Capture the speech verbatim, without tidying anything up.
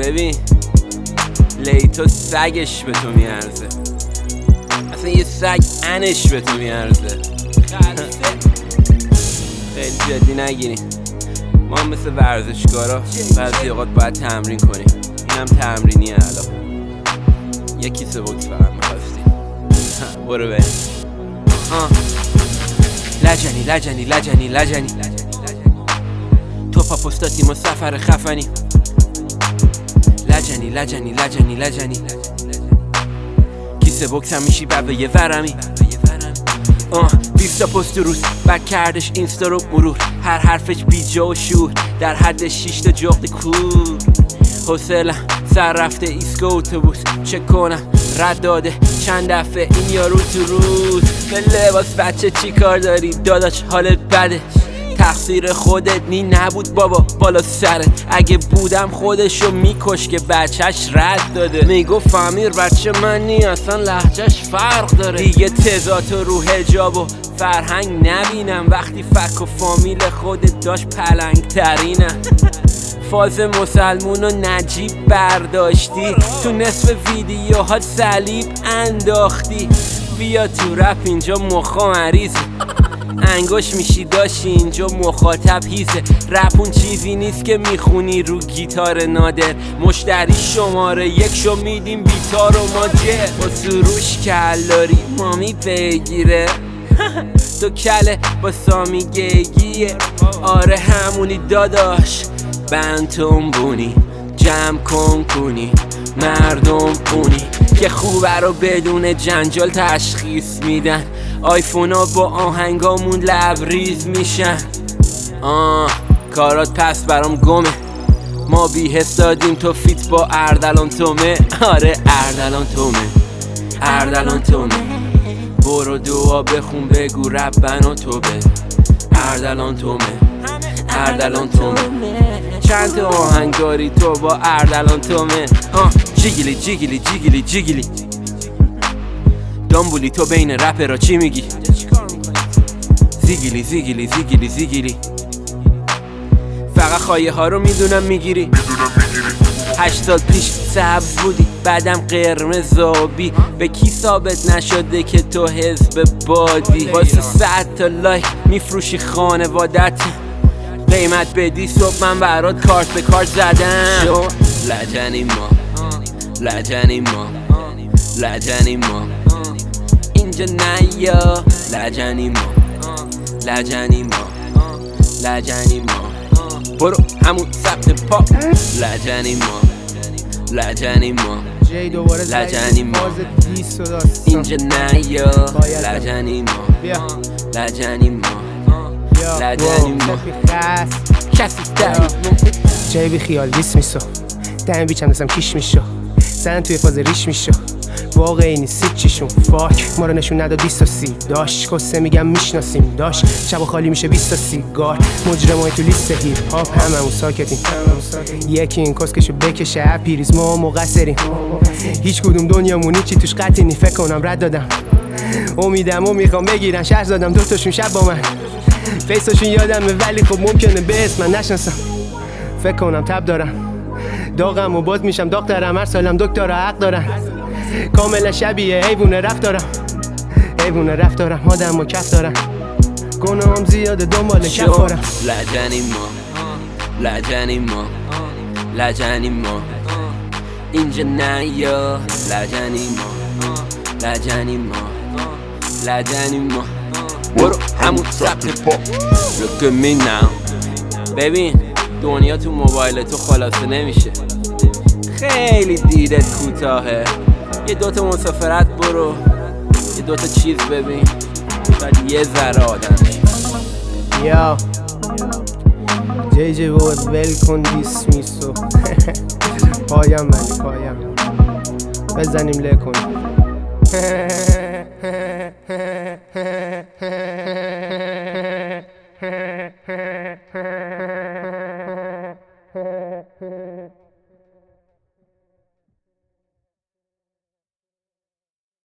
ببین لیتو سگش به تو میارزه، اصلا یه سگ انش به تو میارزه. خیلی جدی نگیرین، ما هم مثل ورزشکارا بعضی اوقات باید تمرین کنیم. اینم تمرینیه. الان یه کیسه بوکس فقط میخواستی. برو بریم. لجنی لجنی لجنی لجنی تو پاپوستاتیم و سفر خفنی. لجنی لجنی لجنی لجنی کیسه بوکس هم میشی بعد به یه ورمی. آه بیستا پست روز بک کردش اینستا رو مرور، هر حرفش بیجا و شور در حد شیشتا جغد کور. حوصلم سر رفته ایسکا اتوبوس، چک کنم رد داده چند دفعه این یارو تو روز. به لباس بچه چی کار داری داداش حالت بده، تقصیر خودت نی نبود بابا بالا سرت. اگه بودم خودشو میکش که بچهش رد داده. میگفت فامیر بچه من نی اصلا لهجهش فرق داره. دیگه تضاد رو حجاب و فرهنگ نبینم، وقتی فک و فامیل خودت داشت پلنگ ترینم. فاز مسلمون و نجیب برداشتی، تو نصف ویدیوها صلیب انداختی. بیا تو رپ اینجا مخا مریضه، انگوش میشی داشتی اینجا مخاطب هیزه. رپ اون چیزی نیست که میخونی رو گیتار نادر، مشتری شماره یک شو میدیم بیتار و ماجر. با سروش کلاری مامی بگیره تو کله با سامی گیگیه. آره همونی داداش بنتون بونی، جمع کن کنی مردم پونی که خوبه رو بدون جنجال تشخیص میدن. آیفونا با آهنگامون لبریز میشن. آه کارات پس برام گمه، ما بی‌حس دادیم تو فیت با اردلان تومه. آره اردلان تومه اردلان تومه برو دعا بخون بگو ربنا توبه. اردلان تومه اردلان تومه چند تا آهنگ داری تو با اردلان تومه. آه جیگیلی جیگیلی جیگیلی جیگیلی دامبولی تو بین رپ را چی میگی؟ زیگیلی زیگیلی زیگیلی زیگیلی فقط خواهی ها رو میدونم میگیری. هشت سال پیش سبز بودی بعدم قرمز آبی، به کی ثابت نشده که تو حزب بادی؟ واسه صد تا لایک میفروشی خانوادت، قیمت بدی صبح من برات کارت به کارت زدم. لجنی ما لجنی ما لجنی ما اینجا نیا. لجنی ما لجنی ما لجنی ما برو همون ثبت پا. لجنی ما لجنی ما لجنی ما اینجا نیا. لجنی ما لجنی ما لجنی ما کسی داری جای بی خیال دیس میشو، دم بیچم دستم کیش میشو، زن توی فاز ریش میشو. واقعی نیست چیشون فاک ما رو نشون ندا بیست تا سی داش کسه میگم میشناسیم داش. شب خالی میشه بیست تا سیگار، مجرمای تو لیست هیپ هاپ هممون ساکتیم. یکی این کسکشو بکشه اپیریز ما مقصریم. هیچ کدوم دنیامون چی توش قطعی نی، فکر کنم رد دادم. امیدمو میخوام بگیرن شهر زادم دوتاشون شب با من، فیساشون یادمه ولی خب ممکنه به اسم من نشناسم. فکر کنم تب دارم داغم و باز میشم داغترم، هر سالم دکترها حق دارن. کاملا شبیه حیوونه رفتارم حیوونه رفتارم آدم و کف دارم، گناهم زیاده دنبال کف دارم. لجنی ما لجنی ما لجنی ما اینجا نیا. لجنی ما لجنی ما لجنی ما برو همون ثبت پا. Look at me now. ببین دنیا تو موبایل تو خلاصه نمیشه، خیلی دیدت کوتاهه. یه دوتا مسافرت برو، یه دوتا چیز ببین، شاید یه ذره آدم یا جی جی بود ول کن دیس میسو. پایم من پایم بزنیم لکن